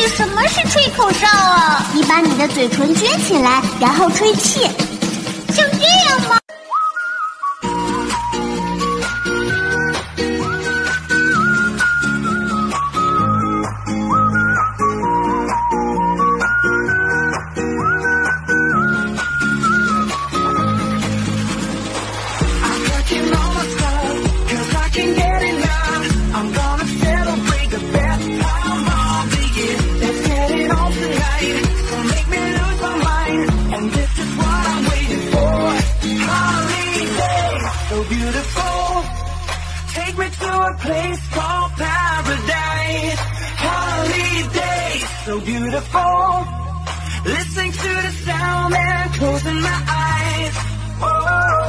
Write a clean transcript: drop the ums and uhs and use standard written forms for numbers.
什么是吹口哨啊？你把你的嘴唇撅起来，然后吹气，像这样吗？ Take me to a place called paradise. Holiday, so beautiful. Listening to the sound and closing my eyes. Oh.